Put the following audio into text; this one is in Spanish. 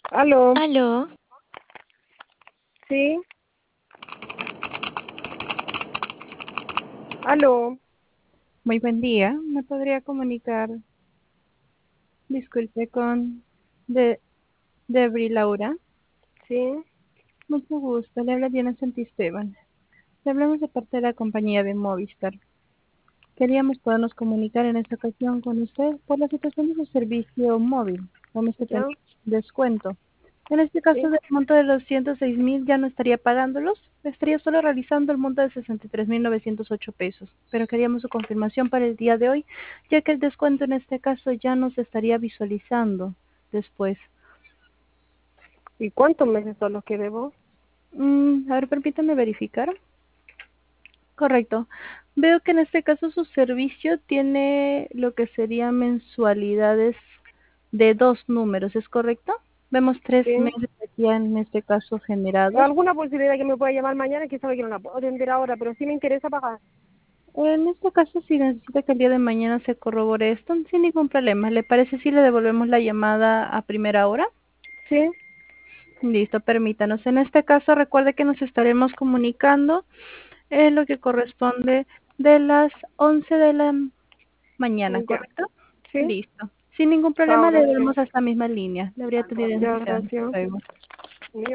Aló, Aló, sí, aló, Muy buen día. ¿Me podría comunicar, disculpe, con de Debri Laura? sí, Mucho gusto. Le habla Diana Santisteban. Le hablamos de parte de la compañía de Movistar. Queríamos podernos comunicar en esta ocasión con usted por la situación de su servicio móvil, con este ya, descuento. En este caso, sí. del monto de los 106.000 ya no estaría pagándolos, estaría solo realizando el monto de 63.908 pesos. Pero queríamos su confirmación para el día de hoy, ya que el descuento en este caso ya no se estaría visualizando después. ¿Y cuántos meses son los que debo? A ver, permítame verificar. Correcto. Veo que en este caso su servicio tiene lo que serían mensualidades de dos números, ¿es correcto? Vemos tres Sí. meses aquí en este caso generados. ¿Alguna posibilidad que me pueda llamar mañana? Que sabe que no la puedo atender ahora, pero sí me interesa pagar. En este caso, si necesita que el día de mañana se corrobore esto, sin ningún problema. ¿Le parece si le devolvemos la llamada a primera hora? Sí, Listo, permítanos. En este caso, recuerde que nos estaremos comunicando en lo que corresponde de las 11 de la mañana, ya, ¿correcto? sí. Listo. Sin ningún Chao, problema, le gracias. vemos a esta misma línea. Le habría atendido en Ya, Hasta gracias. luego.